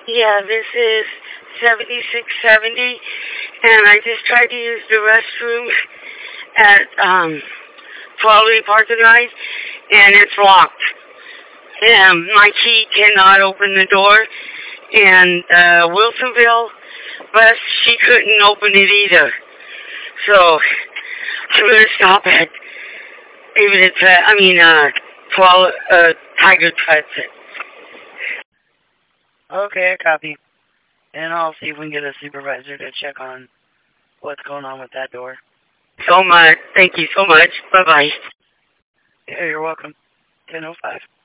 Yeah, this is 7670, and I just tried to use the restroom at Quality Park and Ride, and it's locked. And my key cannot open the door, and Wilsonville bus, she couldn't open it either. So I'm gonna stop at even Tiger Transit. Okay, I copy. And I'll see if we can get a supervisor to check on what's going on with that door. So much. Thank you so much. Bye-bye. Yeah, you're welcome. 10:05.